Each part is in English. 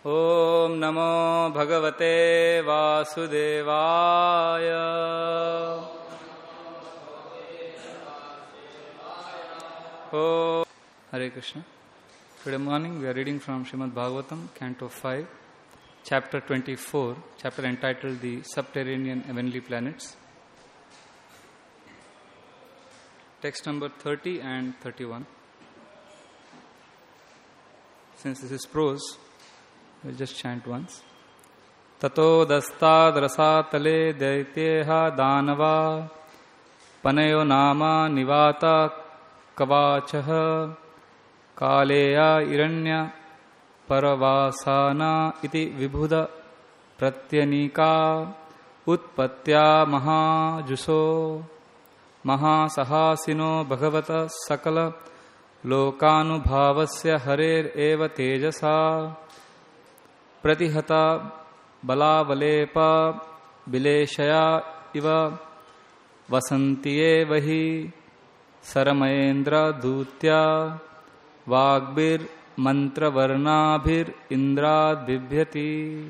ॐ नमो भगवते वासुदेवाय। Hare Krishna. Today morning we are reading from Srimad Bhagavatam, Canto 5, Chapter 24, chapter entitled The Subterranean Heavenly Planets. Text number 30 and 31. Since this is prose, we'll just chant once. Tato dastad rasatale daityeha danava panayo nama nivata kavachaha kaleya iranya paravasana iti vibhuda pratyanika utpatya mahajuso mahasahasino bhagavata sakala लोकानुभावस्य हरेर एव तेजसा प्रतिहता बलावलेपा विलेशया इव वसन्ति वही सरमयेन्द्र दूत्या वाग्भिर मंत्रवर्णाभिर इंद्राद बिभ्यति.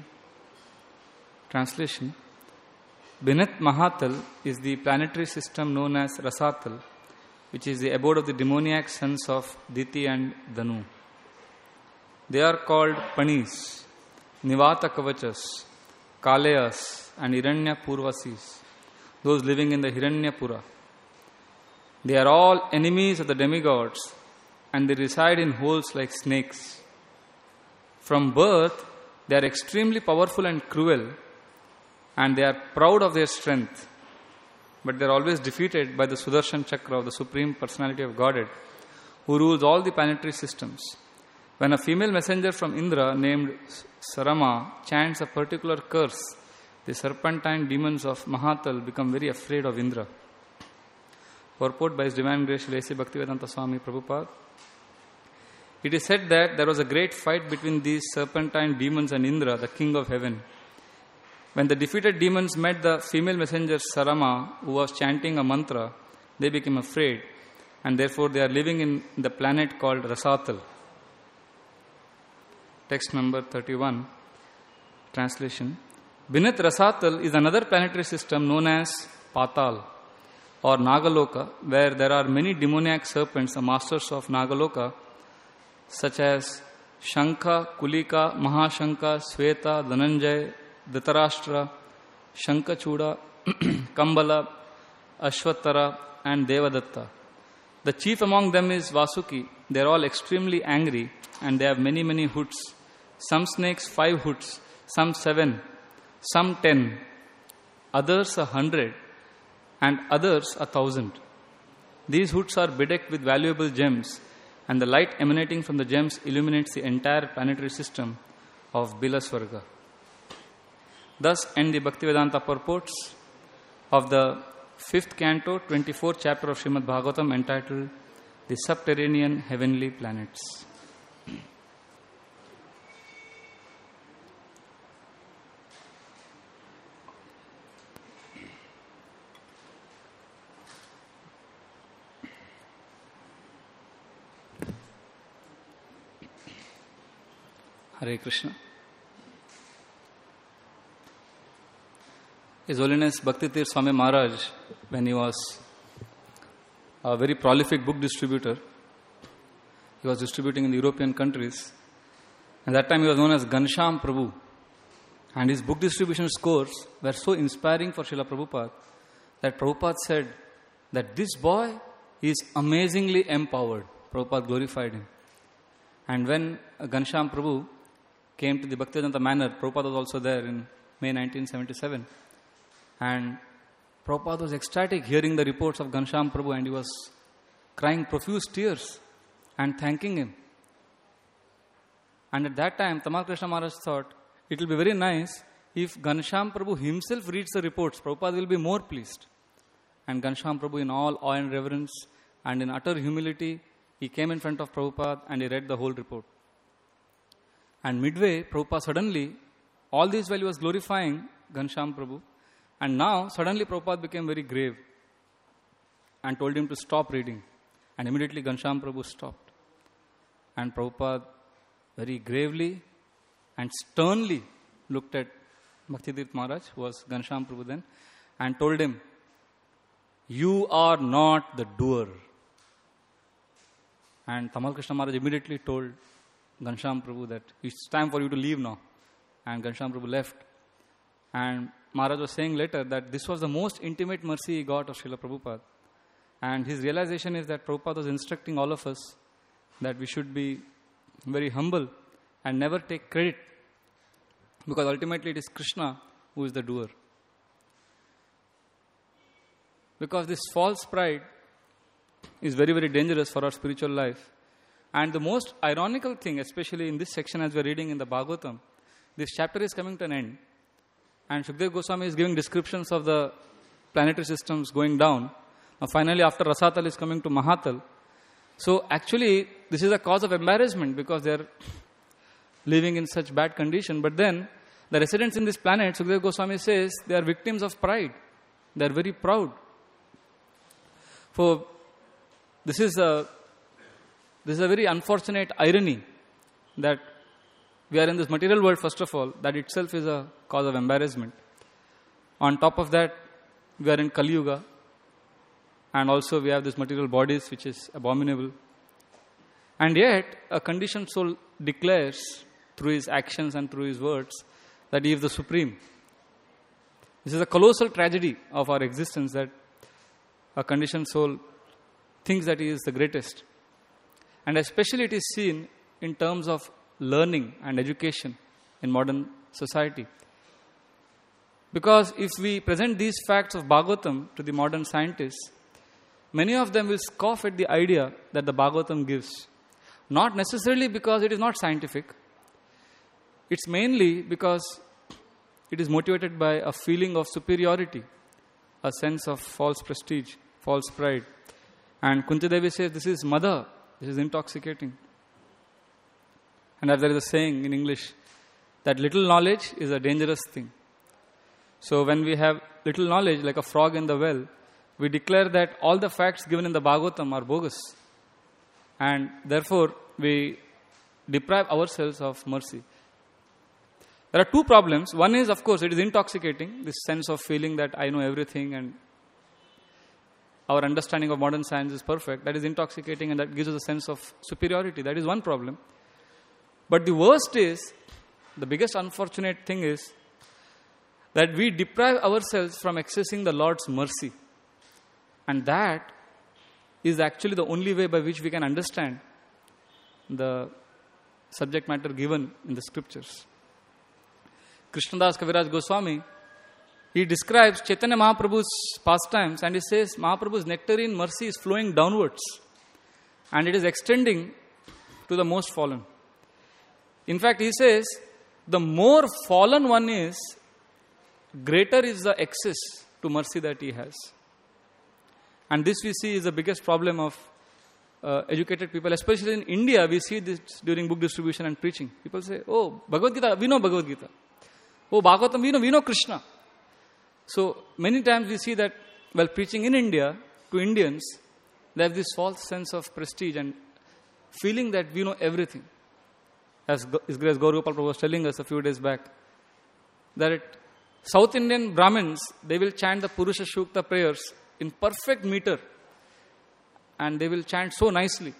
Translation. Beneath Mahatal is the planetary system known as Rasatal, which is the abode of the demoniac sons of Diti and Danu. They are called Panis, Nivata Kavachas, Kalayas, and Hiranya Purvasis, those living in the Hiranyapura. They are all enemies of the demigods, and they reside in holes like snakes. From birth, they are extremely powerful and cruel, and they are proud of their strength. But they are always defeated by the Sudarshan Chakra of the Supreme Personality of Godhead, who rules all the planetary systems. When a female messenger from Indra named Sarama chants a particular curse, the serpentine demons of Mahatal become very afraid of Indra. Purport by His Divine Grace Srila A.C. Bhaktivedanta Swami Prabhupada. It is said that there was a great fight between these serpentine demons and Indra, the king of heaven. When the defeated demons met the female messenger Sarama, who was chanting a mantra, they became afraid, and therefore they are living in the planet called Rasatal. Text number 31. Translation. Beneath Rasatal is another planetary system known as Patal or Nagaloka, where there are many demoniac serpents, the masters of Nagaloka, such as Shankha, Kulika, Mahashanka, Sweta, Dhananjay, Dhritarashtra, Shankachuda, Kambala, Ashvatara, and Devadatta. The chief among them is Vasuki. They are all extremely angry, and they have many, many hoods. Some snakes 5 hoods, some 7, some 10, others 100, and others 1,000. These hoods are bedecked with valuable gems, and the light emanating from the gems illuminates the entire planetary system of Bilaswarga. Thus end the Bhaktivedanta purports of the 5th canto, 24th chapter of Srimad Bhagavatam, entitled The Subterranean Heavenly Planets. Hare Krishna. His Holiness Bhaktitir Swami Maharaj, when he was a very prolific book distributor, he was distributing in the European countries. At that time he was known as Ghanshyam Prabhu. And his book distribution scores were so inspiring for Srila Prabhupada that Prabhupada said that this boy is amazingly empowered. Prabhupada glorified him. And when Ghanshyam Prabhu came to the Bhaktivedanta Manor, Prabhupada was also there in May 1977. And Prabhupada was ecstatic hearing the reports of Ghanshyam Prabhu, and he was crying profuse tears and thanking him. And at that time, Tamal Krishna Maharaj thought, it will be very nice if Ghanshyam Prabhu himself reads the reports. Prabhupada will be more pleased. And Ghanshyam Prabhu, in all awe and reverence and in utter humility, he came in front of Prabhupada and he read the whole report. And midway, Prabhupada suddenly, all this while he was glorifying Ghanshyam Prabhu, and now suddenly Prabhupada became very grave and told him to stop reading. And immediately Ghanshyam Prabhu stopped. And Prabhupada very gravely and sternly looked at Bhaktitirth Maharaj, who was Ghanshyam Prabhu then, and told him, "You are not the doer." And Tamal Krishna Maharaj immediately told Ghanshyam Prabhu that it's time for you to leave now. And Ghanshyam Prabhu left. And Maharaj was saying later that this was the most intimate mercy he got of Srila Prabhupada. And his realization is that Prabhupada was instructing all of us that we should be very humble and never take credit, because ultimately it is Krishna who is the doer. Because this false pride is very, very dangerous for our spiritual life. And the most ironical thing, especially in this section as we are reading in the Bhagavatam, this chapter is coming to an end. And Shukdev Goswami is giving descriptions of the planetary systems going down. Now finally, after Rasatal is coming to Mahatal. So actually, this is a cause of embarrassment because they are living in such bad condition. But then, the residents in this planet, Shukdev Goswami says, they are victims of pride. They are very proud. For this is a very unfortunate irony that we are in this material world, first of all, that itself is a cause of embarrassment. On top of that, we are in Kali Yuga, and also we have this material bodies which is abominable. And yet, a conditioned soul declares through his actions and through his words that he is the supreme. This is a colossal tragedy of our existence, that a conditioned soul thinks that he is the greatest. And especially it is seen in terms of learning and education in modern society. Because if we present these facts of Bhagavatam to the modern scientists, many of them will scoff at the idea that the Bhagavatam gives. Not necessarily because it is not scientific. It's mainly because it is motivated by a feeling of superiority, a sense of false prestige, false pride. And Kunti Devi says, this is mother, this is intoxicating. And as there is a saying in English, that little knowledge is a dangerous thing. So when we have little knowledge, like a frog in the well, we declare that all the facts given in the Bhagavatam are bogus. And therefore, we deprive ourselves of mercy. There are two problems. One is, of course, it is intoxicating, this sense of feeling that I know everything and our understanding of modern science is perfect. That is intoxicating, and that gives us a sense of superiority. That is one problem. But the worst is, the biggest unfortunate thing is, that we deprive ourselves from accessing the Lord's mercy. And that is actually the only way by which we can understand the subject matter given in the scriptures. Krishnadas Kaviraj Goswami, he describes Chaitanya Mahaprabhu's pastimes, and he says Mahaprabhu's nectarine mercy is flowing downwards and it is extending to the most fallen. In fact, he says the more fallen one is, greater is the access to mercy that he has. And this we see is the biggest problem of educated people, especially in India. We see this during book distribution and preaching. People say, oh, Bhagavad Gita, we know Bhagavad Gita. Oh, Bhagavatam, we know Krishna. So many times we see that while preaching in India to Indians, they have this false sense of prestige and feeling that we know everything. As His Grace Gaur Gopal Prabhu was telling us a few days back, that South Indian Brahmins, they will chant the Purusha Shukta prayers in perfect meter, and they will chant so nicely.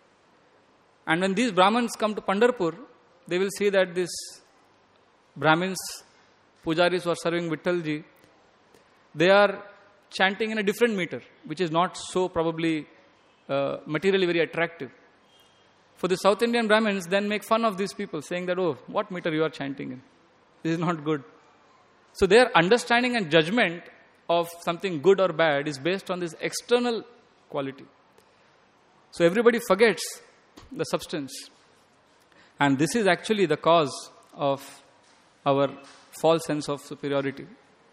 And when these Brahmins come to Pandharpur, they will see that these Brahmins, pujaris who are serving Vittalji, they are chanting in a different meter, which is not so probably materially very attractive. For the South Indian Brahmins then make fun of these people, saying that, oh, what meter you are chanting in? This is not good. So their understanding and judgment of something good or bad is based on this external quality. So everybody forgets the substance. And this is actually the cause of our false sense of superiority.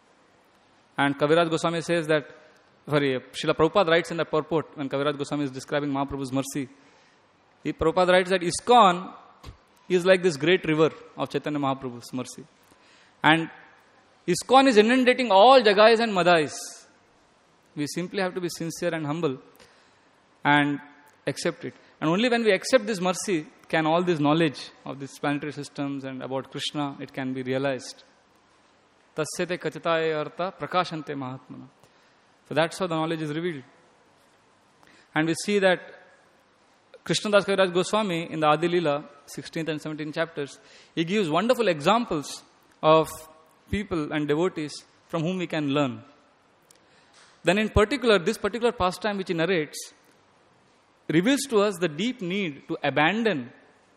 And Kaviraj Goswami says that, Srila Prabhupada writes in the purport, when Kaviraj Goswami is describing Mahaprabhu's mercy, Prabhupada writes that ISKCON is like this great river of Chaitanya Mahaprabhu's mercy. And ISKCON is inundating all Jagais and Madhais. We simply have to be sincere and humble and accept it. And only when we accept this mercy, can all this knowledge of these planetary systems and about Krishna, it can be realized. Tasyate kachitaye artha prakashante mahatmana. So that's how the knowledge is revealed. And we see that Krishnadas Kaviraj Goswami in the Adi Leela, 16th and 17th chapters, he gives wonderful examples of people and devotees from whom we can learn. Then in particular, this particular pastime which he narrates reveals to us the deep need to abandon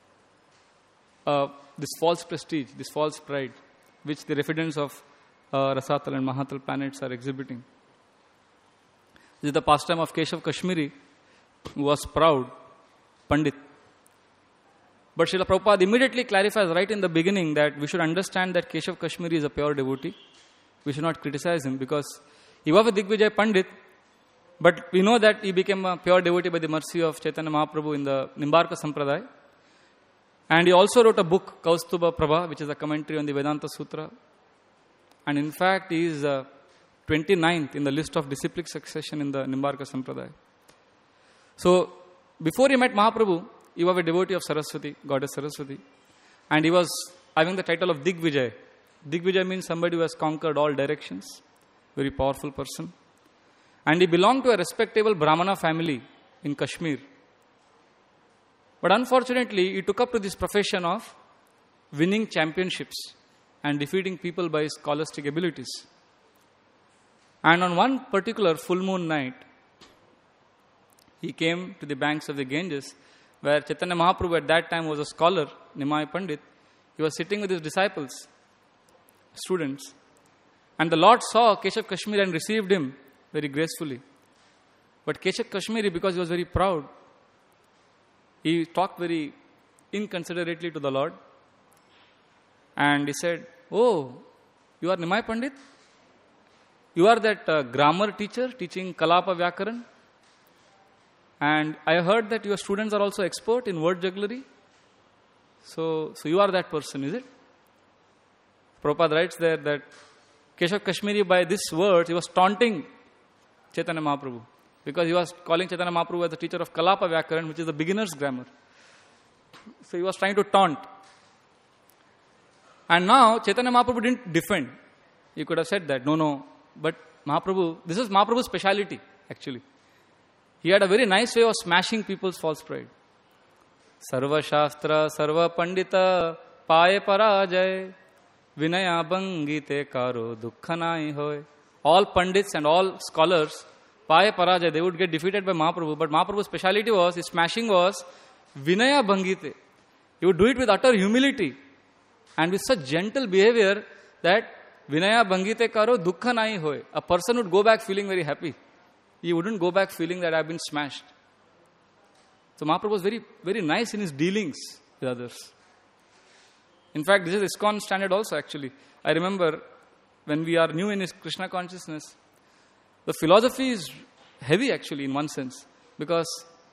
this false prestige, this false pride, which the residents of Rasatal and Mahatal planets are exhibiting. This is the pastime of Keshav Kashmiri, who was proud Pandit. But Srila Prabhupada immediately clarifies right in the beginning that we should understand that Keshav Kashmiri is a pure devotee. We should not criticize him because he was a Digvijay Pandit, but we know that he became a pure devotee by the mercy of Chaitanya Mahaprabhu in the Nimbarka Sampradaya. And he also wrote a book, Kaustuba Prabha, which is a commentary on the Vedanta Sutra. And in fact, he is 29th in the list of disciplic succession in the Nimbarka Sampradaya. So, before he met Mahaprabhu, he was a devotee of Saraswati, Goddess Saraswati. And he was having the title of Digvijay. Digvijay means somebody who has conquered all directions. Very powerful person. And he belonged to a respectable Brahmana family in Kashmir. But unfortunately, he took up to this profession of winning championships and defeating people by his scholastic abilities. And on one particular full moon night, he came to the banks of the Ganges, where Chaitanya Mahaprabhu at that time was a scholar, Nimai Pandit. He was sitting with his disciples, students. And the Lord saw Keshav Kashmiri and received him very gracefully. But Keshav Kashmiri, because he was very proud, he talked very inconsiderately to the Lord. And he said, "Oh, you are Nimai Pandit? You are that grammar teacher teaching Kalapa Vyakaran? And I heard that your students are also expert in word jugglery. So you are that person, is it?" Prabhupada writes there that Keshav Kashmiri, by this word, he was taunting Chaitanya Mahaprabhu. Because he was calling Chaitanya Mahaprabhu as the teacher of Kalapa Vyakaran, which is the beginner's grammar. So he was trying to taunt. And now Chaitanya Mahaprabhu didn't defend. He could have said that, no. But Mahaprabhu, this is Mahaprabhu's speciality, actually. He had a very nice way of smashing people's false pride. Sarva Shastra, Sarva Pandita, Paye Parajay, Vinaya Bangite Karo, Dukkhanai Hoy. All Pandits and all scholars, Paye Parajay, they would get defeated by Mahaprabhu. But Mahaprabhu's speciality was, his smashing was Vinaya Bangite. He would do it with utter humility and with such gentle behavior that Vinaya Bangite Karo, Dukkhanai Hoy. A person would go back feeling very happy. He wouldn't go back feeling that I've been smashed. So Mahaprabhu was very, very nice in his dealings with others. In fact, this is ISKCON standard also actually. I remember when we are new in his Krishna consciousness, the philosophy is heavy actually in one sense. Because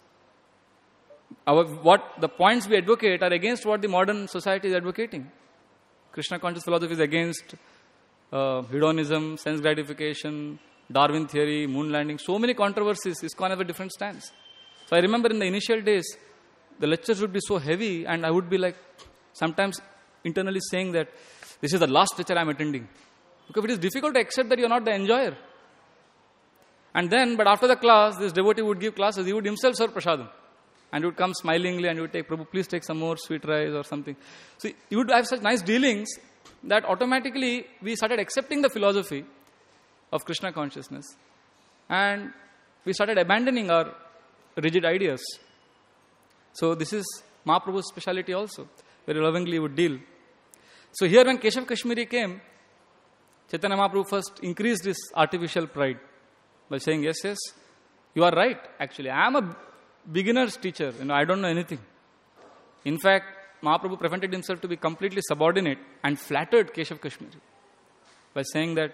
the points we advocate are against what the modern society is advocating. Krishna conscious philosophy is against hedonism, sense gratification, Darwin theory, moon landing, so many controversies. ISKCON have a different stance. So I remember in the initial days, the lectures would be so heavy and I would be like, sometimes internally saying that this is the last lecture I am attending. Because it is difficult to accept that you are not the enjoyer. And then, but after the class, this devotee would give classes, he would himself serve prasadam. And he would come smilingly and he would take, Prabhu, please take some more sweet rice or something. So he would have such nice dealings that automatically we started accepting the philosophy of Krishna consciousness. And we started abandoning our rigid ideas. So this is Mahaprabhu's speciality also. Very lovingly would deal. So here when Keshav Kashmiri came, Chaitanya Mahaprabhu first increased his artificial pride by saying, yes, you are right actually. I am a beginner's teacher. I don't know anything. In fact, Mahaprabhu prevented himself to be completely subordinate and flattered Keshav Kashmiri by saying that,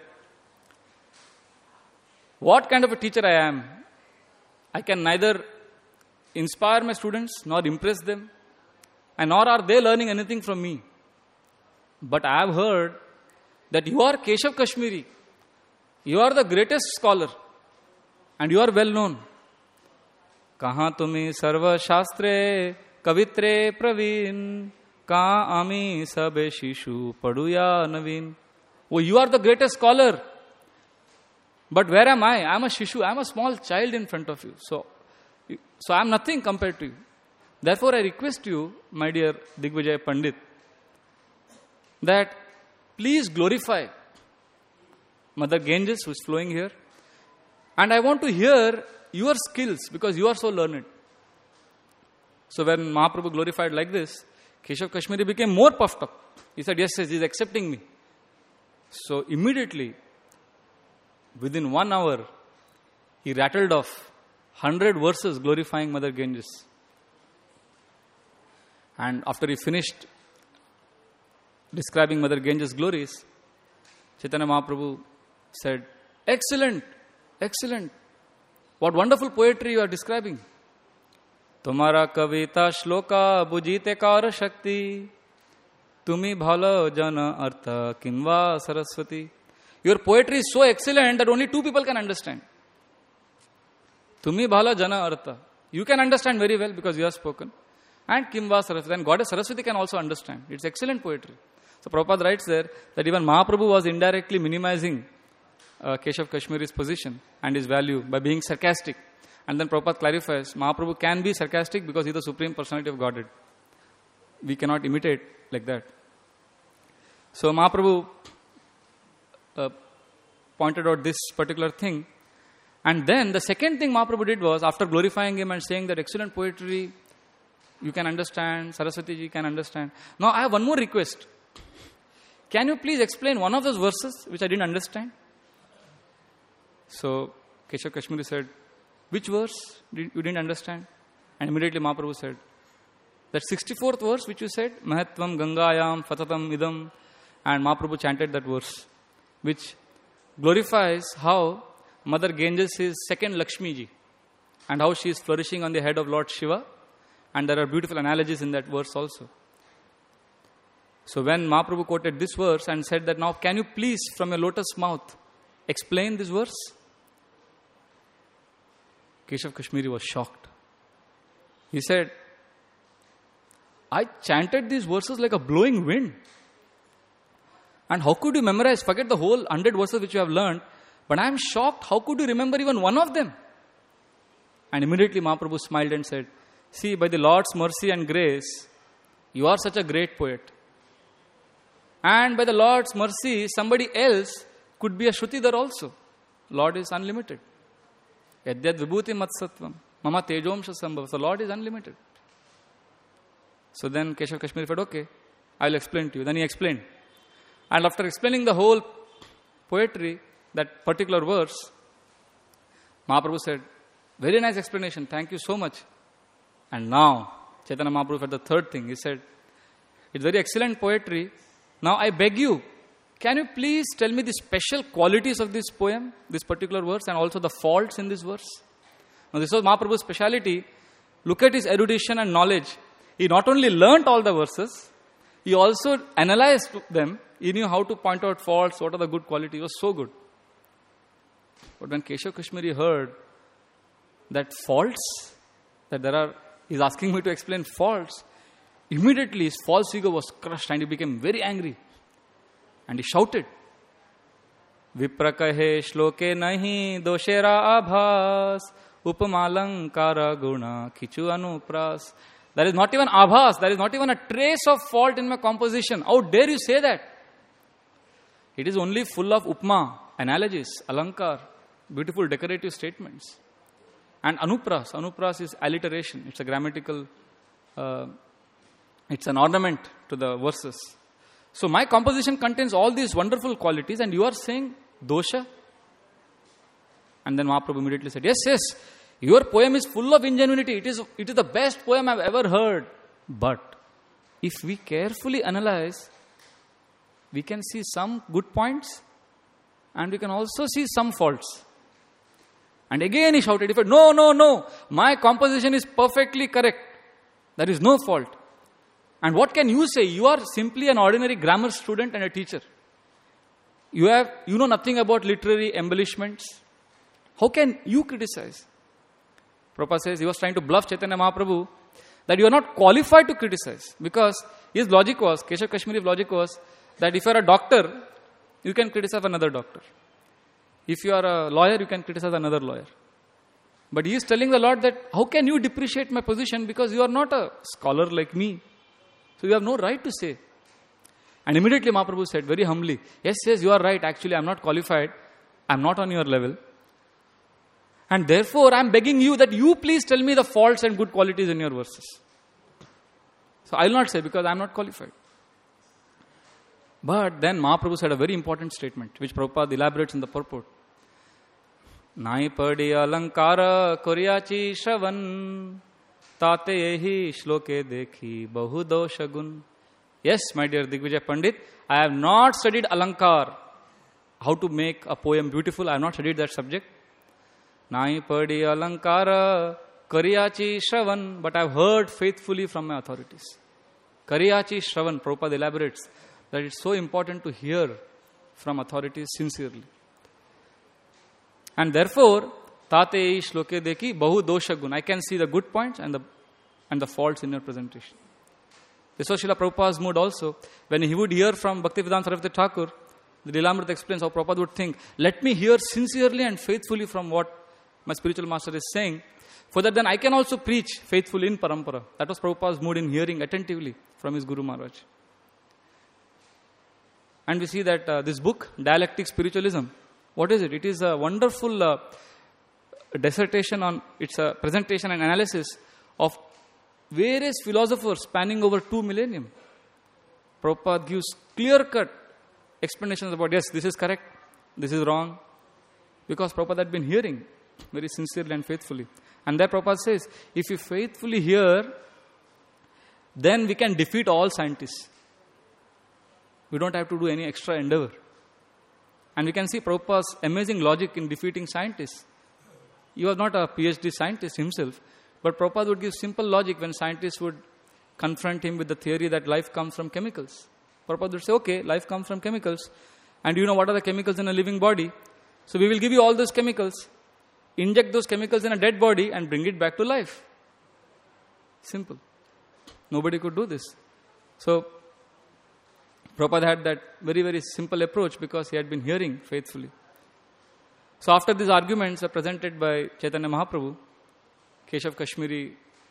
what kind of a teacher I am? I can neither inspire my students nor impress them, and nor are they learning anything from me. But I have heard that you are Keshav Kashmiri. You are the greatest scholar and you are well known. Kaha tumi sarva shastre kavitre praveen, ka ami sabe shishu paduya naveen. Oh, you are the greatest scholar. But where am I? I am a shishu. I am a small child in front of you. So I am nothing compared to you. Therefore, I request you, my dear Digvijay Pandit, that please glorify Mother Ganges who is flowing here. And I want to hear your skills because you are so learned. So when Mahaprabhu glorified like this, Keshav Kashmiri became more puffed up. He said, yes, he is accepting me. So immediately, within 1 hour, he rattled off 100 verses glorifying Mother Ganges. And after he finished describing Mother Ganges' glories, Chaitanya Mahaprabhu said, excellent, excellent. What wonderful poetry you are describing. Tumara kavita shloka bujite kara shakti, tumi bhala jana artha kinva saraswati. Your poetry is so excellent that only 2 people can understand. Tumi bhala jana artha. You can understand very well because you have spoken. And Kimva Saraswati. And Goddess Saraswati can also understand. It's excellent poetry. So Prabhupada writes there that even Mahaprabhu was indirectly minimizing Keshav Kashmiri's position and his value by being sarcastic. And then Prabhupada clarifies, Mahaprabhu can be sarcastic because he is the Supreme Personality of Godhead. We cannot imitate like that. So Mahaprabhu pointed out this particular thing. And then the second thing Mahaprabhu did was, after glorifying him and saying that excellent poetry, you can understand, Saraswati ji can understand. Now I have one more request. Can you please explain one of those verses which I didn't understand? So Keshav Kashmiri said, which verse you didn't understand? And immediately Mahaprabhu said, that 64th verse which you said, Mahatvam Gangayam Fatatam Idam, and Mahaprabhu chanted that verse, which glorifies how Mother Ganges is second Lakshmi ji and how she is flourishing on the head of Lord Shiva. And there are beautiful analogies in that verse also. So when Mahaprabhu quoted this verse and said that now can you please from your lotus mouth explain this verse? Keshav Kashmiri was shocked. He said, I chanted these verses like a blowing wind. And how could you memorize? Forget the whole 100 verses which you have learned. But I am shocked. How could you remember even one of them? And immediately Mahaprabhu smiled and said, see, by the Lord's mercy and grace, you are such a great poet. And by the Lord's mercy, somebody else could be a Shrutidhar also. Lord is unlimited. Yadyad vibhuti matsattvam, mama tejomsha sambhav. So Lord is unlimited. So then Keshav Kashmiri said, okay, I will explain to you. Then he explained. And after explaining the whole poetry, that particular verse, Mahaprabhu said, very nice explanation, thank you so much. And now, Chaitanya Mahaprabhu said the third thing. He said, it's very excellent poetry. Now I beg you, can you please tell me the special qualities of this poem, this particular verse, and also the faults in this verse? Now this was Mahaprabhu's speciality. Look at his erudition and knowledge. He not only learnt all the verses, he also analyzed them. He knew how to point out faults, what are the good qualities. It was so good. But when Keshav Kashmiri heard that faults, that there are, he's asking me to explain faults, immediately his false ego was crushed and he became very angry. And he shouted, Viprakahe shloke nahi doshera abhas upamalankara guna kichu anupras. There is not even abhas, there is not even a trace of fault in my composition. How dare you say that? It is only full of upma, analogies, alankar, beautiful decorative statements. And anupras. Anupras is alliteration. It's a grammatical, it's an ornament to the verses. So my composition contains all these wonderful qualities and you are saying dosha? And then Mahaprabhu immediately said, yes, yes, your poem is full of ingenuity. It is the best poem I've ever heard. But if we carefully analyze, we can see some good points and we can also see some faults. And again he shouted, no, no, no, my composition is perfectly correct. There is no fault. And what can you say? You are simply an ordinary grammar student and a teacher. You know nothing about literary embellishments. How can you criticize? Prabhupada says he was trying to bluff Chaitanya Mahaprabhu that you are not qualified to criticize. Because his logic was, Keshav Kashmiri's logic was, that if you are a doctor, you can criticize another doctor. If you are a lawyer, you can criticize another lawyer. But he is telling the Lord that, how can you depreciate my position because you are not a scholar like me? So you have no right to say. And immediately Mahaprabhu said very humbly, yes, you are right. Actually, I am not qualified. I am not on your level. And therefore, I am begging you that you please tell me the faults and good qualities in your verses. So I will not say because I am not qualified. But then Mahaprabhu said a very important statement, which Prabhupada elaborates in the purport. Nai padi alankara koryachi shravan tate ehi shloke dekhi bahu doshagun. Yes, my dear Digvijay Pandit, I have not studied alankar, how to make a poem beautiful. I have not studied that subject. Nai padi alankara karyachi shravan, but I have heard faithfully from my authorities. Karyachi shravan, Prabhupada elaborates that it's so important to hear from authorities sincerely. And therefore, tate shloke deki bahu doshagun. I can see the good points and the faults in your presentation. This was Srila Prabhupada's mood also. When he would hear from Bhaktivedanta Saraswati Thakur, the Lilamrita explains how Prabhupada would think, let me hear sincerely and faithfully from what my spiritual master is saying, for that then I can also preach faithfully in parampara. That was Prabhupada's mood in hearing attentively from his Guru Maharaj. And we see that this book, Dialectic Spiritualism, what is it? It is a wonderful dissertation on, it's a presentation and analysis of various philosophers spanning over 2 millennium. Prabhupada gives clear-cut explanations about, yes, this is correct, this is wrong, because Prabhupada had been hearing very sincerely and faithfully. And there Prabhupada says, if you faithfully hear, then we can defeat all scientists. We don't have to do any extra endeavor. And we can see Prabhupada's amazing logic in defeating scientists. He was not a PhD scientist himself, but Prabhupada would give simple logic when scientists would confront him with the theory that life comes from chemicals. Prabhupada would say, okay, life comes from chemicals. And do you know what are the chemicals in a living body? So we will give you all those chemicals, inject those chemicals in a dead body and bring it back to life. Simple. Nobody could do this. So Prabhupada had that very, very simple approach because he had been hearing faithfully. So after these arguments are presented by Chaitanya Mahaprabhu, Keshav Kashmiri,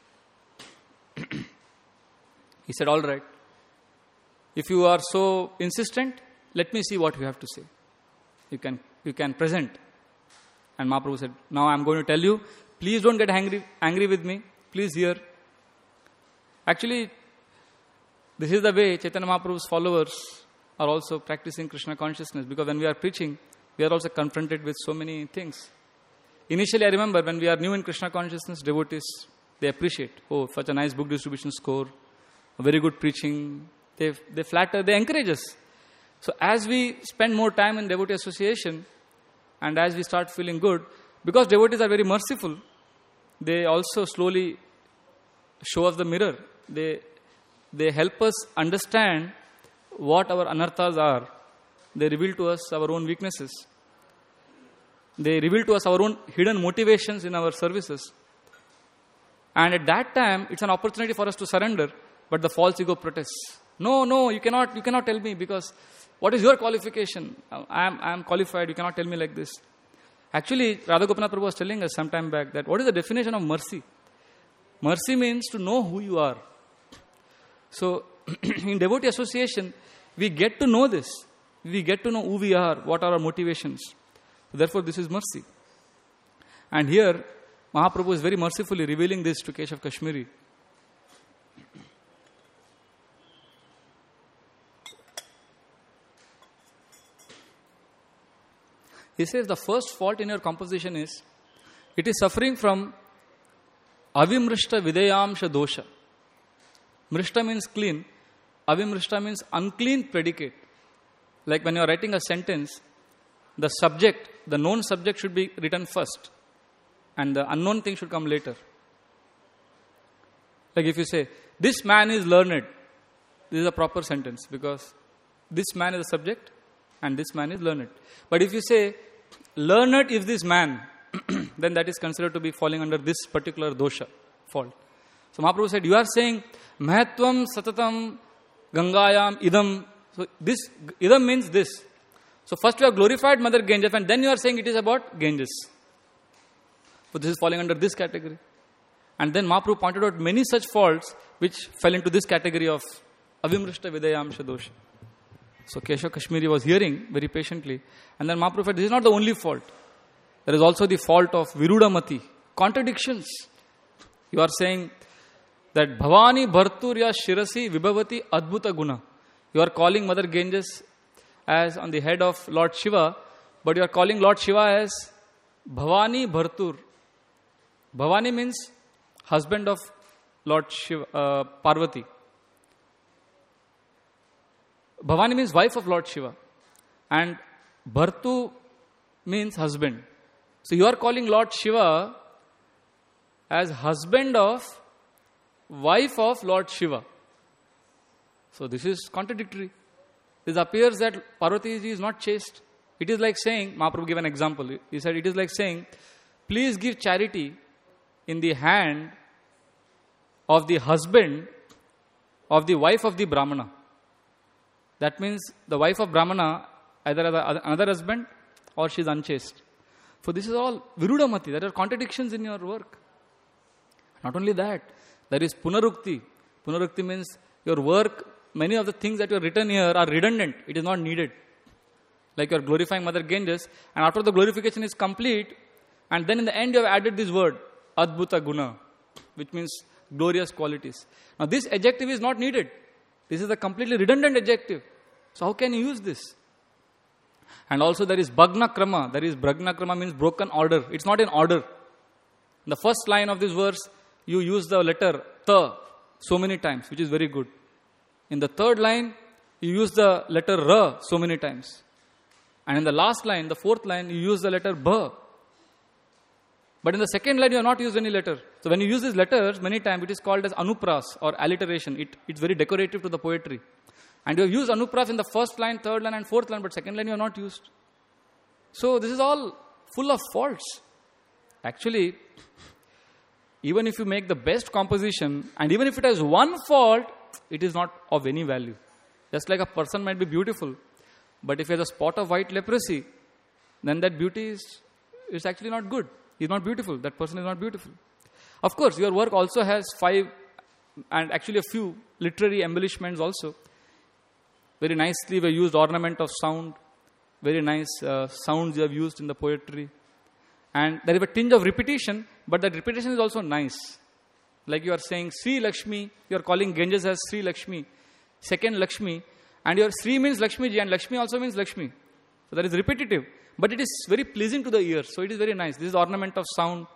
he said, all right, if you are so insistent, let me see what you have to say. You can present. And Mahaprabhu said, now I am going to tell you, please don't get angry with me. Please hear. Actually, this is the way Chaitanya Mahaprabhu's followers are also practicing Krishna consciousness, because when we are preaching, we are also confronted with so many things. Initially, I remember when we are new in Krishna consciousness, devotees, they appreciate, oh, such a nice book distribution score, a very good preaching. They flatter, they encourage us. So as we spend more time in devotee association, and as we start feeling good, because devotees are very merciful, they also slowly show us the mirror. They help us understand what our anarthas are. They reveal to us our own weaknesses. They reveal to us our own hidden motivations in our services. And at that time, it's an opportunity for us to surrender, but the false ego protests. No, you cannot tell me, because what is your qualification? I am qualified, you cannot tell me like this. Actually, Radha Gopinath Prabhu was telling us some time back that what is the definition of mercy? Mercy means to know who you are. So, in devotee association, we get to know this. We get to know who we are, what are our motivations. Therefore, this is mercy. And here, Mahaprabhu is very mercifully revealing this to Keshav Kashmiri. He says the first fault in your composition is, it is suffering from avimrishta videyamsha dosha. Mrishta means clean. Avimrishta means unclean predicate. Like when you are writing a sentence, the subject, the known subject should be written first, and the unknown thing should come later. Like if you say, this man is learned, this is a proper sentence, because this man is the subject and this man is learned. But if you say, learned is this man, then that is considered to be falling under this particular dosha, fault. So Mahaprabhu said, you are saying, Mahatvam Satatam Gangayam Idam. So this Idam means this. So first you have glorified Mother Ganges and then you are saying it is about Ganges. So this is falling under this category. And then Mahaprabhu pointed out many such faults which fell into this category of Avimrishta Vidayamsha Dosha. So Keshav Kashmiri was hearing very patiently. And then Mahaprabhu said, this is not the only fault. There is also the fault of Virudamati. Contradictions. You are saying that Bhavani Bharturya Shirasi Vibhavati Adbhuta Guna. You are calling Mother Ganges as on the head of Lord Shiva, but you are calling Lord Shiva as Bhavani Bhartur. Bhavani means husband of Lord Shiva, Parvati. Bhavani means wife of Lord Shiva. And Bhartu means husband. So you are calling Lord Shiva as husband of wife of Lord Shiva. So this is contradictory. This appears that Parvati ji is not chaste. It is like saying, Mahaprabhu gave an example. He said, it is like saying, please give charity in the hand of the husband of the wife of the Brahmana. That means the wife of Brahmana either has another husband or she is unchaste. So this is all Virudamati. There are contradictions in your work. Not only that, there is Punarukti. Punarukti means your work, many of the things that you have written here are redundant. It is not needed. Like you are glorifying Mother Ganges, and after the glorification is complete, and then in the end you have added this word, Adbhuta Guna, which means glorious qualities. Now this adjective is not needed. This is a completely redundant adjective. So how can you use this? And also there is Bhagna Krama. There is Bhagna Krama means broken order. It's not in order. In the first line of this verse, you use the letter Ta so many times, which is very good. In the third line, you use the letter Ra so many times. And in the last line, the fourth line, you use the letter Bha. But in the second line, you have not used any letter. So when you use these letters, many times it is called as Anupras or alliteration. It's very decorative to the poetry. And you have used Anupras in the first line, third line and fourth line, but second line you have not used. So this is all full of faults. Actually, even if you make the best composition, and even if it has one fault, it is not of any value. Just like a person might be beautiful, but if he has a spot of white leprosy, then that beauty is actually not good. He is not beautiful. That person is not beautiful. Of course, your work also has 5 and actually a few literary embellishments also. Very nicely we have used ornament of sound. Very nice sounds you have used in the poetry. And there is a tinge of repetition, but that repetition is also nice. Like you are saying Sri Lakshmi, you are calling Ganges as Sri Lakshmi, second Lakshmi, and your Sri means Lakshmi ji and Lakshmi also means Lakshmi. So that is repetitive, but it is very pleasing to the ear. So it is very nice. This is ornament of sound.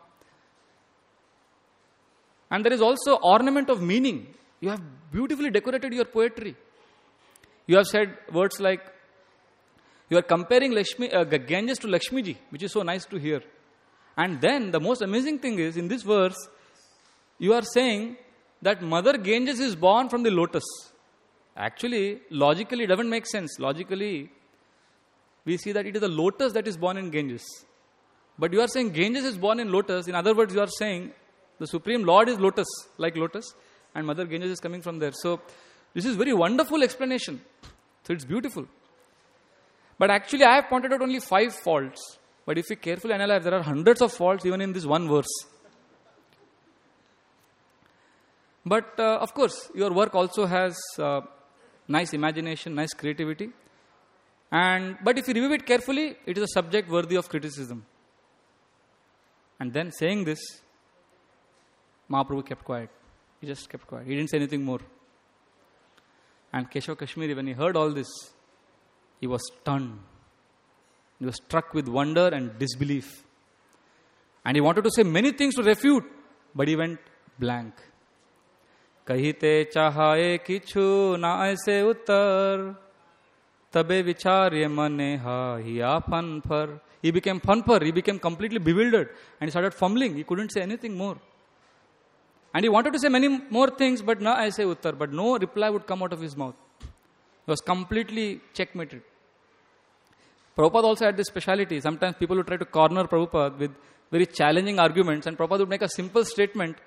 And there is also ornament of meaning. You have beautifully decorated your poetry. You have said words like, you are comparing Ganges to Lakshmi ji, which is so nice to hear. And then the most amazing thing is, in this verse, you are saying that Mother Ganges is born from the lotus. Actually, logically, it doesn't make sense. Logically, we see that it is the lotus that is born in Ganges. But you are saying Ganges is born in lotus. In other words, you are saying the Supreme Lord is lotus, like lotus, and Mother Ganges is coming from there. So, this is very wonderful explanation. So, it's beautiful. But actually, I have pointed out only 5 faults. But if we carefully analyze, there are hundreds of faults even in this one verse. But of course, your work also has nice imagination, nice creativity. But if you review it carefully, it is a subject worthy of criticism. And then saying this, Mahaprabhu kept quiet. He just kept quiet. He didn't say anything more. And Keshav Kashmiri, when he heard all this, he was stunned. He was struck with wonder and disbelief. And he wanted to say many things to refute, but he went blank. Kahite chahaye kichu na aise uttar, tabe vicharye mane ha hiya fanfar. He became fanfar. He became completely bewildered. And he started fumbling. He couldn't say anything more. And he wanted to say many more things, but na aise uttar. But no reply would come out of his mouth. He was completely checkmated. Prabhupada also had this speciality. Sometimes people would try to corner Prabhupada with very challenging arguments, and Prabhupada would make a simple statement,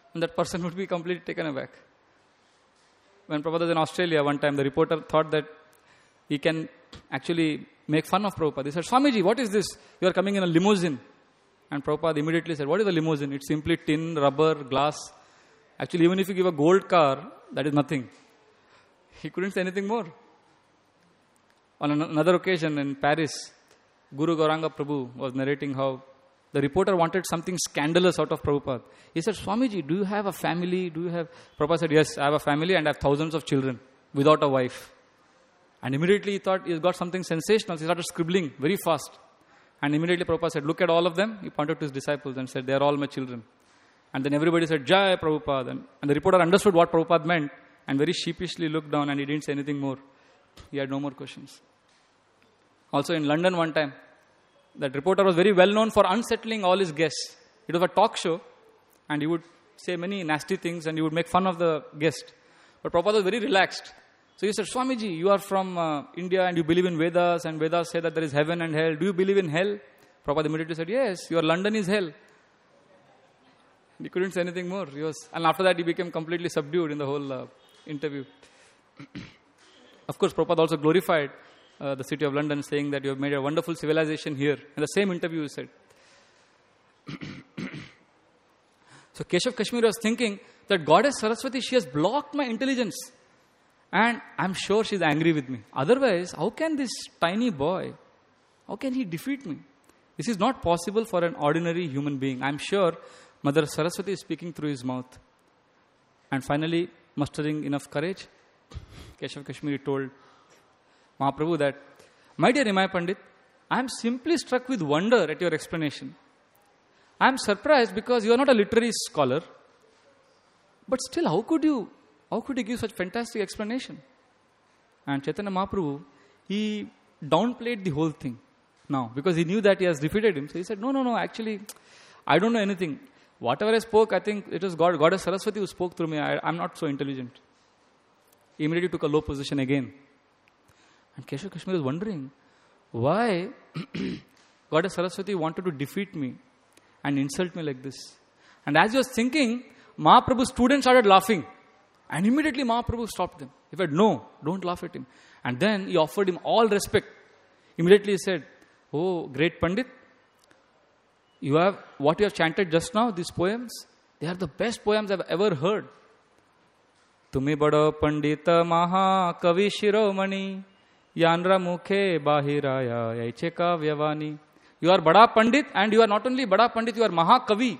And that person would be completely taken aback. When Prabhupada was in Australia one time, the reporter thought that he can actually make fun of Prabhupada. He said, Swamiji, what is this? You are coming in a limousine. And Prabhupada immediately said, what is a limousine? It's simply tin, rubber, glass. Actually, even if you give a gold car, that is nothing. He couldn't say anything more. On another occasion in Paris, Guru Gauranga Prabhu was narrating how the reporter wanted something scandalous out of Prabhupada. He said, Swamiji, do you have a family? Prabhupada said, yes, I have a family and I have thousands of children without a wife. And immediately he thought he's got something sensational. He started scribbling very fast. And immediately Prabhupada said, look at all of them. He pointed to his disciples and said, they are all my children. And then everybody said, Jai Prabhupada. And the reporter understood what Prabhupada meant and very sheepishly looked down and he didn't say anything more. He had no more questions. Also in London one time, that reporter was very well known for unsettling all his guests. It was a talk show and he would say many nasty things and he would make fun of the guest. But Prabhupada was very relaxed. So he said, Swamiji, you are from India and you believe in Vedas and Vedas say that there is heaven and hell. Do you believe in hell? Prabhupada immediately said, yes, your London is hell. He couldn't say anything more. And after that he became completely subdued in the whole interview. Of course, Prabhupada also glorified the city of London, saying that you have made a wonderful civilization here. In the same interview, he said. So Keshav Kashmiri was thinking that Goddess Saraswati, she has blocked my intelligence. And I'm sure she's angry with me. Otherwise, how can this tiny boy, how can he defeat me? This is not possible for an ordinary human being. I'm sure Mother Saraswati is speaking through his mouth. And finally, mustering enough courage, Keshav Kashmiri told Mahaprabhu that, my dear Nimai Pandit, I am simply struck with wonder at your explanation. I am surprised because you are not a literary scholar. But still, how could you give such fantastic explanation? And Chaitanya Mahaprabhu, he downplayed the whole thing now because he knew that he has defeated him. So he said, no, actually, I don't know anything. Whatever I spoke, I think it was Goddess Saraswati who spoke through me. I'm not so intelligent. He immediately took a low position again. And Keshav Kashmiri was wondering why Goddess Saraswati wanted to defeat me and insult me like this. And as he was thinking, Mahaprabhu's students started laughing. And immediately Mahaprabhu stopped them. He said, no, don't laugh at him. And then he offered him all respect. Immediately he said, oh, great Pandit, what you have chanted just now, these poems, they are the best poems I've ever heard. Tumi bada Pandita Maha Kavi Shiromani Yanra Mukhe Bahiraya Yaicheka Vyavani. You are Bada Pandit and you are not only Bada Pandit, you are Mahakavi.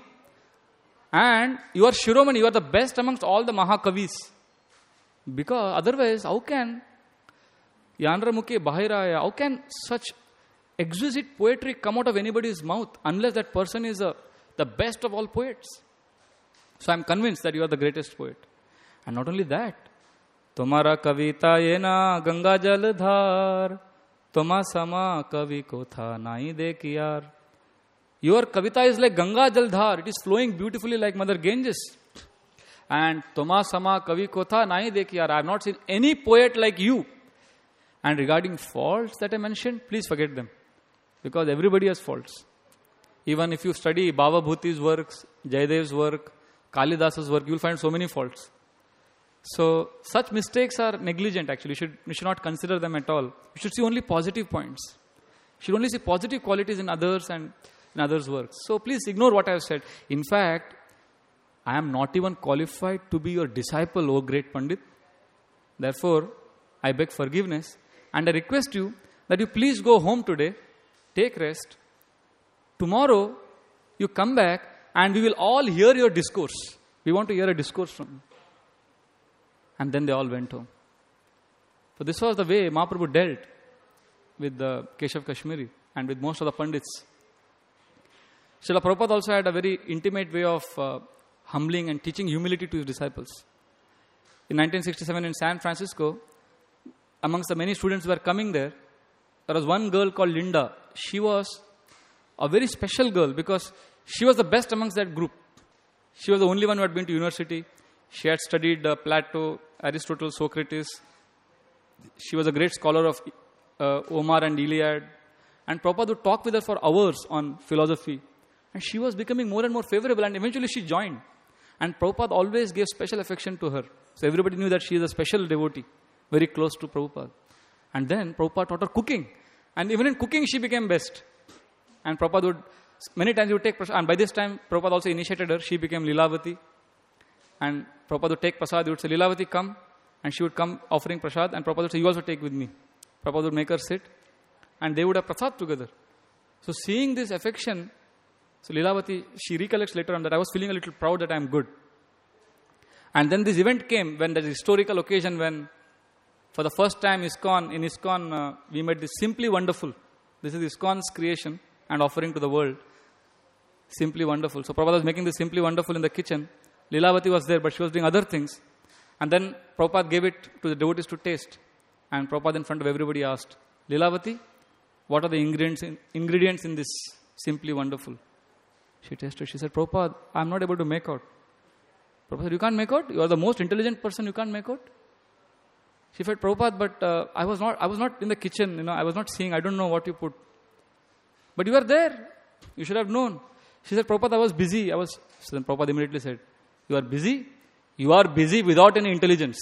And you are Shiromani, you are the best amongst all the Mahakavis. Because otherwise, how can Yanra Mukhe Bahiraya, how can such exquisite poetry come out of anybody's mouth unless that person is the best of all poets? So I am convinced that you are the greatest poet. And not only that, Tumara kavita yena ganga jal dhar, Tuma sama kavi ko tha nahi dekiyar. Your kavita is like Ganga jal dhar. It is flowing beautifully like Mother Ganges. And Tuma sama kavi ko tha nahi dekiyar. I have not seen any poet like you. And regarding faults that I mentioned, please forget them. Because everybody has faults. Even if you study Bhava Bhuti's works, Jayadev's work, Kalidasa's work, you will find so many faults. So, such mistakes are negligent actually. You should not consider them at all. You should see only positive points. You should only see positive qualities in others and in others' works. So, please ignore what I have said. In fact, I am not even qualified to be your disciple, O great Pandit. Therefore, I beg forgiveness and I request you that you please go home today, take rest. Tomorrow, you come back and we will all hear your discourse. We want to hear a discourse from you. And then they all went home. So this was the way Mahaprabhu dealt with the Keshav Kashmiri and with most of the Pandits. Srila Prabhupada also had a very intimate way of humbling and teaching humility to his disciples. In 1967 in San Francisco, amongst the many students who were coming there was one girl called Linda. She was a very special girl because she was the best amongst that group. She was the only one who had been to university. She had studied Plato, Aristotle, Socrates. She was a great scholar of Omar and Iliad. And Prabhupada would talk with her for hours on philosophy. And she was becoming more and more favorable and eventually she joined. And Prabhupada always gave special affection to her. So everybody knew that she is a special devotee, very close to Prabhupada. And then Prabhupada taught her cooking. And even in cooking, she became best. And Prabhupada would, many times he would take prasad. And by this time, Prabhupada also initiated her. She became Lilavati. And Prabhupada would take prasad. He would say, Lilavati, come. And she would come offering prasad. And Prabhupada would say, you also take with me. Prabhupada would make her sit. And they would have prasad together. So seeing this affection, so Lilavati, she recollects later on that I was feeling a little proud that I am good. And then this event came when there's a historical occasion when for the first time in ISKCON, we made this Simply Wonderful. This is ISKCON's creation and offering to the world. Simply Wonderful. So Prabhupada was making this Simply Wonderful in the kitchen. Lilavati was there, but she was doing other things. And then Prabhupada gave it to the devotees to taste. And Prabhupada in front of everybody asked, Lilavati, what are the ingredients in this Simply Wonderful? She tasted. She said, Prabhupada, I'm not able to make out. Prabhupada said, you can't make out? You are the most intelligent person, you can't make out? She said, Prabhupada, but I was not in the kitchen, I was not seeing, I don't know what you put. But you were there. You should have known. She said, Prabhupada, I was busy. So then Prabhupada immediately said, you are busy? You are busy without any intelligence.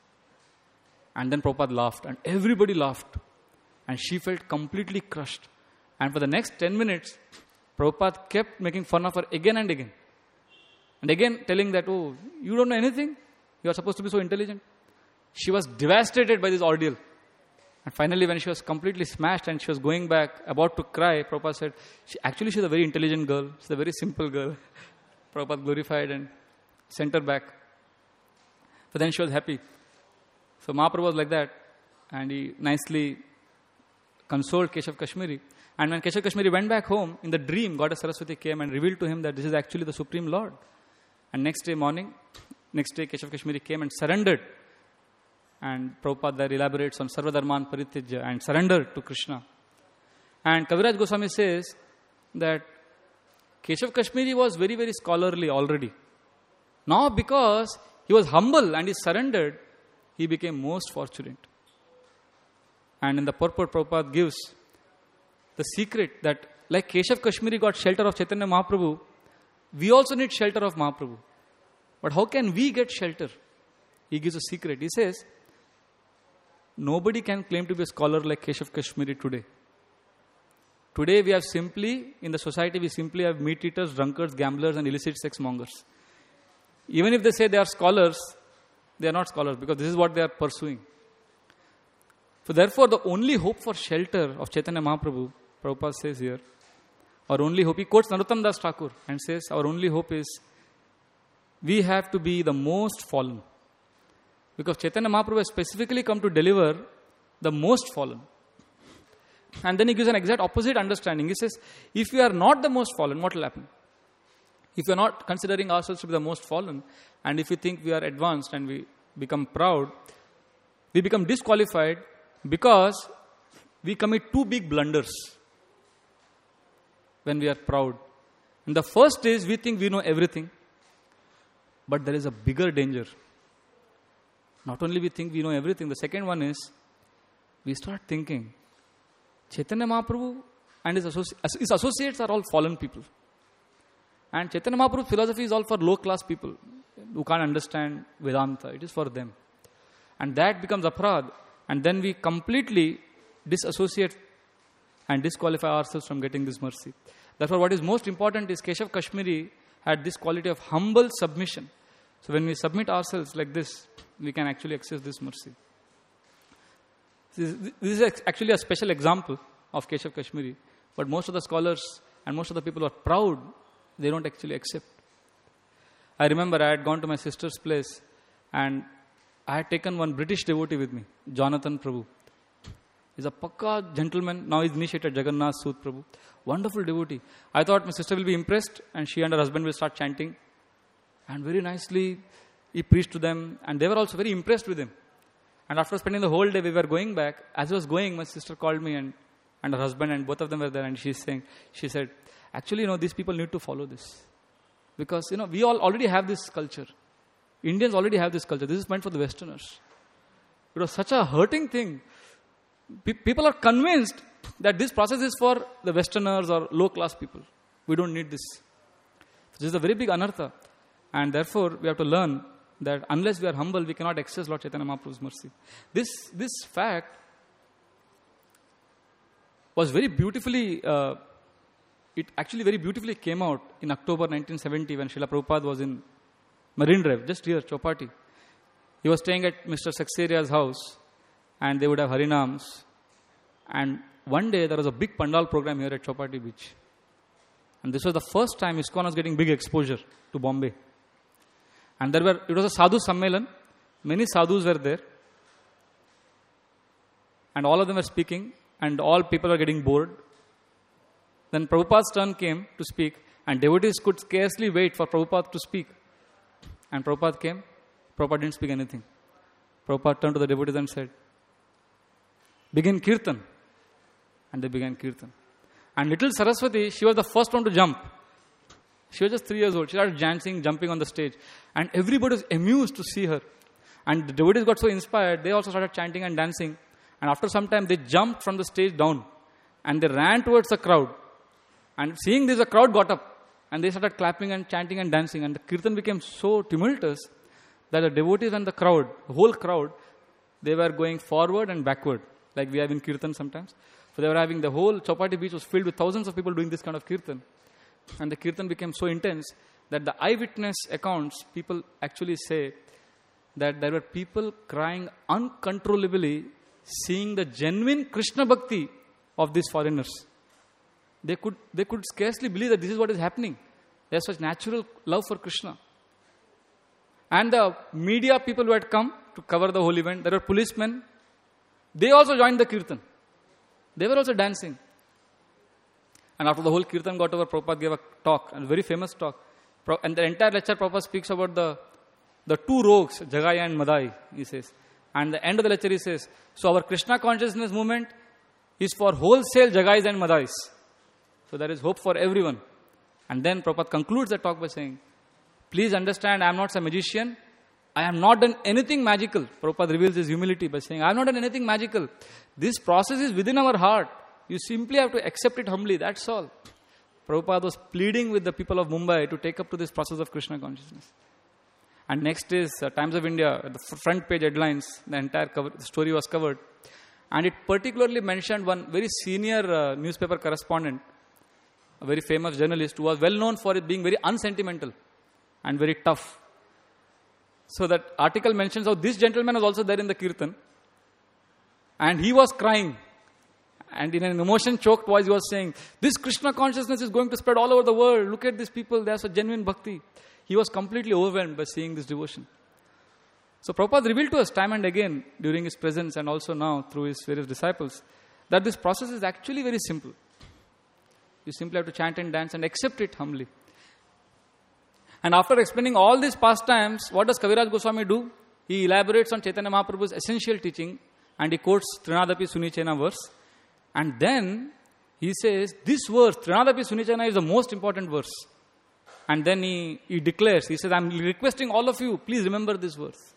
And then Prabhupada laughed and everybody laughed. And she felt completely crushed. And for the next 10 minutes, Prabhupada kept making fun of her again and again. And again telling that, oh, you don't know anything? You are supposed to be so intelligent. She was devastated by this ordeal. And finally, when she was completely smashed and she was going back, about to cry, Prabhupada said, she's a very intelligent girl. She's a very simple girl. Prabhupada glorified and sent her back. But then she was happy. So Mahaprabhu was like that. And he nicely consoled Keshav Kashmiri. And when Keshav Kashmiri went back home, in the dream, Goddess Saraswati came and revealed to him that this is actually the Supreme Lord. And next day Keshav Kashmiri came and surrendered. And Prabhupada there elaborates on Sarvadharman Paritijya and surrender to Krishna. And Kaviraj Goswami says that Keshav Kashmiri was very, very scholarly already. Now because he was humble and he surrendered, he became most fortunate. And in the purport, Prabhupada gives the secret that like Keshav Kashmiri got shelter of Chaitanya Mahaprabhu, we also need shelter of Mahaprabhu. But how can we get shelter? He gives a secret. He says, nobody can claim to be a scholar like Keshav Kashmiri today. Today we have in the society we simply have meat eaters, drunkards, gamblers and illicit sex mongers. Even if they say they are scholars, they are not scholars because this is what they are pursuing. So therefore the only hope for shelter of Chaitanya Mahaprabhu, Prabhupada says here, our only hope, he quotes Narottam Das Thakur and says our only hope is we have to be the most fallen. Because Chaitanya Mahaprabhu has specifically come to deliver the most fallen. And then he gives an exact opposite understanding. He says, if we are not the most fallen, what will happen? If we are not considering ourselves to be the most fallen, and if we think we are advanced and we become proud, we become disqualified because we commit two big blunders when we are proud. And the first is we think we know everything, but there is a bigger danger. Not only we think we know everything, the second one is we start thinking Chaitanya Mahaprabhu and his associates are all fallen people. And Chaitanya Mahaprabhu's philosophy is all for low class people who can't understand Vedanta. It is for them. And that becomes aparadh. And then we completely disassociate and disqualify ourselves from getting this mercy. Therefore, what is most important is Keshav Kashmiri had this quality of humble submission. So when we submit ourselves like this, we can actually access this mercy. This is actually a special example of Keshav Kashmiri. But most of the scholars and most of the people who are proud, they don't actually accept. I remember I had gone to my sister's place and I had taken one British devotee with me, Jonathan Prabhu. He's a pakka gentleman. Now he's initiated Jagannath Sood Prabhu. Wonderful devotee. I thought my sister will be impressed and she and her husband will start chanting. And very nicely, he preached to them. And they were also very impressed with him. And after spending the whole day, we were going back. As I was going, my sister called me and her husband and both of them were there. And she said, actually, these people need to follow this. Because, we all already have this culture. Indians already have this culture. This is meant for the Westerners. It was such a hurting thing. People are convinced that this process is for the Westerners or low-class people. We don't need this. This is a very big anartha. And therefore, we have to learn that unless we are humble, we cannot access Lord Chaitanya Mahaprabhu's mercy. This fact was very beautifully, it actually very beautifully came out in October 1970 when Srila Prabhupada was in Marine Drive, just here, Chowpatty. He was staying at Mr. Saxeria's house, and they would have Harinams. And one day there was a big Pandal program here at Chowpatty Beach. And this was the first time ISKCON was getting big exposure to Bombay. And it was a Sadhu Sammelan. Many sadhus were there. And all of them were speaking, and all people were getting bored. Then Prabhupada's turn came to speak, and devotees could scarcely wait for Prabhupada to speak. And Prabhupada came. Prabhupada didn't speak anything. Prabhupada turned to the devotees and said, "Begin Kirtan." And they began Kirtan. And little Saraswati, she was the first one to jump. She was just 3 years old. She started dancing, jumping on the stage. And everybody was amused to see her. And the devotees got so inspired, they also started chanting and dancing. And after some time, they jumped from the stage down. And they ran towards the crowd. And seeing this, the crowd got up. And they started clapping and chanting and dancing. And the Kirtan became so tumultuous that the devotees and the crowd, the whole crowd, they were going forward and backward. Like we have in Kirtan sometimes. So they were having, the whole Chowpatty Beach was filled with thousands of people doing this kind of Kirtan. And the Kirtan became so intense that the eyewitness accounts, people actually say that there were people crying uncontrollably, seeing the genuine Krishna Bhakti of these foreigners. They could scarcely believe that this is what is happening. There's such natural love for Krishna. And the media people who had come to cover the whole event, there were policemen. They also joined the Kirtan. They were also dancing. And after the whole Kirtan got over, Prabhupada gave a talk, a very famous talk. And the entire lecture, Prabhupada speaks about the two rogues, Jagai and Madai, he says. And at the end of the lecture, he says, so our Krishna consciousness movement is for wholesale Jagais and Madais. So there is hope for everyone. And then Prabhupada concludes the talk by saying, please understand, I am not a magician. I have not done anything magical. Prabhupada reveals his humility by saying, I have not done anything magical. This process is within our heart. You simply have to accept it humbly. That's all. Prabhupada was pleading with the people of Mumbai to take up to this process of Krishna consciousness. And next is Times of India, the front page headlines, the entire story was covered. And it particularly mentioned one very senior newspaper correspondent, a very famous journalist who was well known for it being very unsentimental and very tough. So that article mentions how this gentleman was also there in the Kirtan. And he was crying. And in an emotion-choked voice, he was saying, this Krishna consciousness is going to spread all over the world. Look at these people. They have such genuine bhakti. He was completely overwhelmed by seeing this devotion. So Prabhupada revealed to us time and again during his presence and also now through his various disciples that this process is actually very simple. You simply have to chant and dance and accept it humbly. And after explaining all these pastimes, what does Kaviraj Goswami do? He elaborates on Chaitanya Mahaprabhu's essential teaching and he quotes Trinadapi Sunichena verse. And then he says, this verse, Trinadapi Sunichena, is the most important verse. And then he declares, he says, I'm requesting all of you, please remember this verse.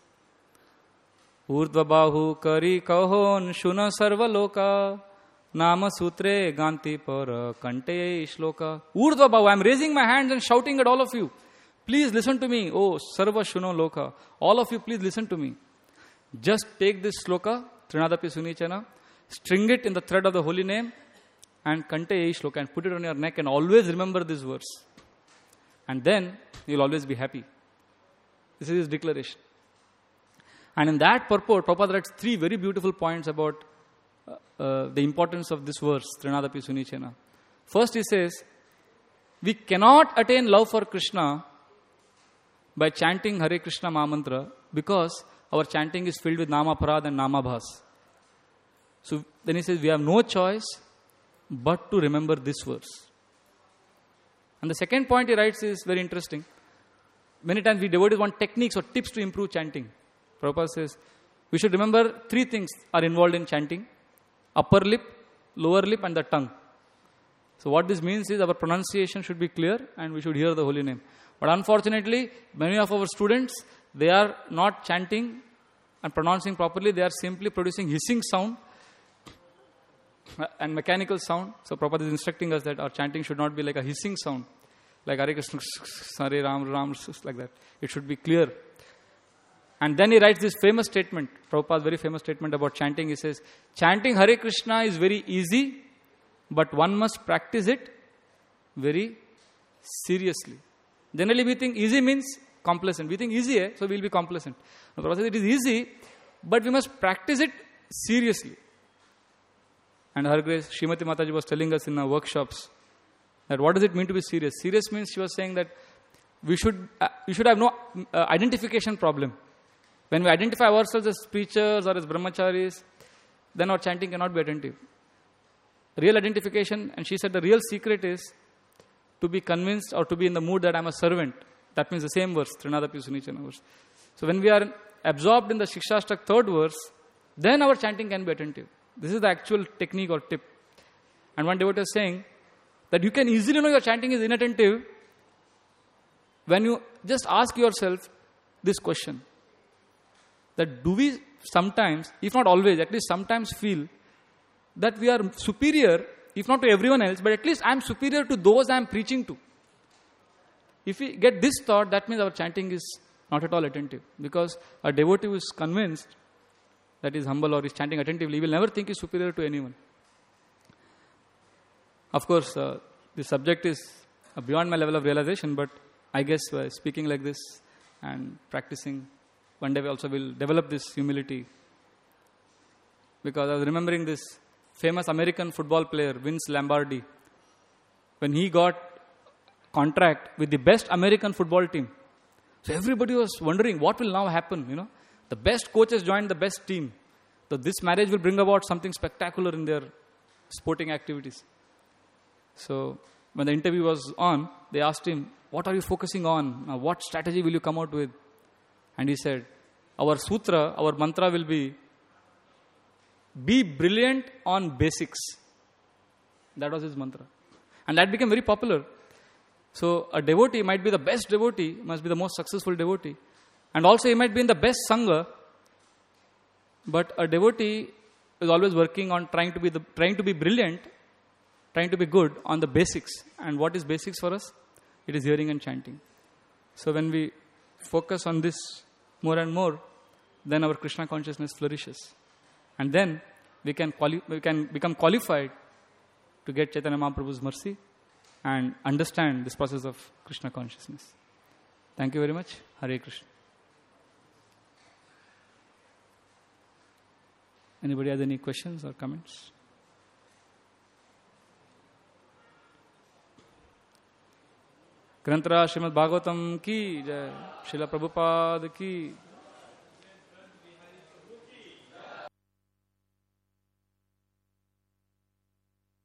Urdhva bahu kari kahon shuna sarva loka nama sutre ganti para kante shloka. Urdhva bahu, I'm raising my hands and shouting at all of you. Please listen to me. Oh, sarva shuno loka. All of you, please listen to me. Just take this sloka, Trinadapi Sunichena, string it in the thread of the holy name and kante shloka and put it on your neck and always remember this verse. And then you'll always be happy. This is his declaration. And in that purport, Prabhupada writes 3 very beautiful points about the importance of this verse, Trinadapi Sunichena. First, he says, we cannot attain love for Krishna by chanting Hare Krishna Mahamantra because our chanting is filled with Nama Parad and Nama Bhas. So then he says, we have no choice but to remember this verse. And the second point he writes is very interesting. Many times we devotees want techniques or tips to improve chanting. Prabhupada says, we should remember 3 things are involved in chanting. Upper lip, lower lip and the tongue. So what this means is our pronunciation should be clear and we should hear the holy name. But unfortunately, many of our students, they are not chanting and pronouncing properly. They are simply producing hissing sound and mechanical sound. So Prabhupada is instructing us that our chanting should not be like a hissing sound. like Hare Krishna, Hare Ram, Ram, like that. It should be clear. And then he writes this famous statement, Prabhupada's very famous statement about chanting. He says, chanting Hare Krishna is very easy, but one must practice it very seriously. Generally we think easy means complacent. We think easy, so we will be complacent. No, Prabhupada says it is easy, but we must practice it seriously. And Her Grace Srimati Mataji was telling us in our workshops that what does it mean to be serious? Serious means she was saying that we should have no identification problem. When we identify ourselves as preachers or as brahmacharis, then our chanting cannot be attentive. Real identification, and she said the real secret is to be convinced or to be in the mood that I am a servant. That means the same verse, Trinadapi Sunichana verse. So when we are absorbed in the Shikshashtak third verse, then our chanting can be attentive. This is the actual technique or tip. And one devotee is saying that you can easily know your chanting is inattentive when you just ask yourself this question. That do we sometimes, if not always, at least sometimes feel that we are superior, if not to everyone else, but at least I am superior to those I am preaching to. If we get this thought, that means our chanting is not at all attentive. Because a devotee who is convinced that he is humble or is chanting attentively, he will never think he is superior to anyone. Of course, the subject is beyond my level of realization, but I guess speaking like this and practicing, one day we also will develop this humility. Because I was remembering this famous American football player, Vince Lombardi, when he got contract with the best American football team. So everybody was wondering what will now happen, The best coaches joined the best team. So this marriage will bring about something spectacular in their sporting activities. So when the interview was on, they asked him, what are you focusing on? What strategy will you come out with? And he said, our sutra, our mantra will be brilliant on basics. That was his mantra. And that became very popular. So a devotee might be the best devotee, must be the most successful devotee. And also he might be in the best sangha. But a devotee is always working on trying to be brilliant, trying to be good on the basics. And what is basics for us? It is hearing and chanting. So when we focus on this more and more, then our Krishna consciousness flourishes. And then we can become qualified to get Chaitanya Mahaprabhu's mercy and understand this process of Krishna consciousness. Thank you very much. Hare Krishna. Anybody has any questions or comments? Grantara Srimad Bhagavatam ki jai, Srila Prabhupada ki